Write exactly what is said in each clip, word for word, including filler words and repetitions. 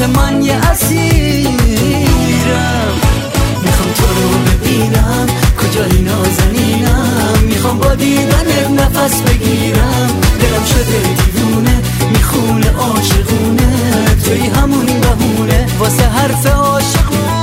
آخه من یه اسیرم. میخوام تو رو ببینم کجای نازنینم، میخوام با دیدنت نفس بگیرم. دلم شده دیوونه میخونه عاشقونه، توی همون بهونه واسه حرف عاشقونه.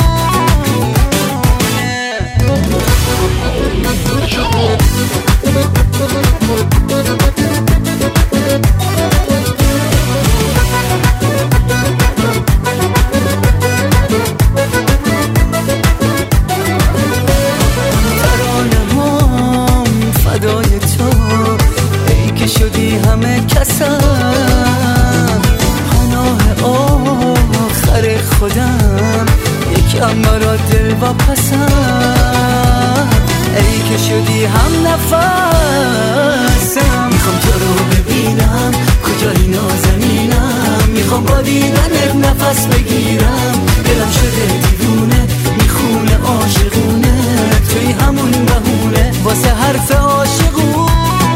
شدی همه کسم، پناه آخر خودم، یکم برا دل و پسم. ای که شدی هم نفسم، میخوام تو رو ببینم کجای نازنینم، میخوام با دیدنت نفس بگیرم. دلم شده دیوونه میخونه عاشقونه، توی همون بهونه واسه حرف عاشقونه.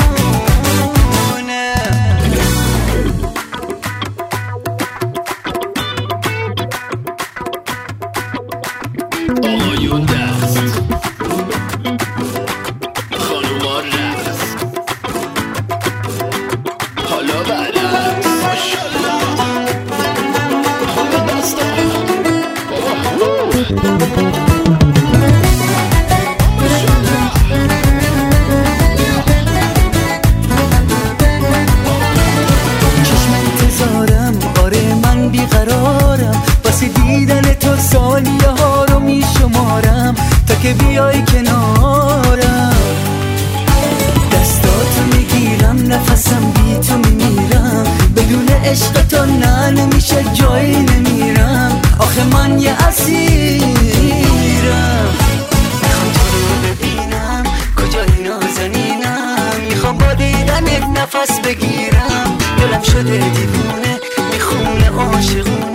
آقایون دست، خانوما رقص، حالا برعکس. ماشالله خوب دست چشم انتظارم، آره من بیقرارم، واسه دیدن تو سالیه ها رو میشمارم تا که بیای کنارم. دستاتو میگیرم نفسم بی تو میمیرم، بدون عشق تو نه نمیشه جایی نمیرم. آخه من یه اسیرم. میخوام تو رو ببینم کجای نازنینم، میخوام با دیدنت نفس بگیرم. دلم شده دیوونه میخونه عاشقونه،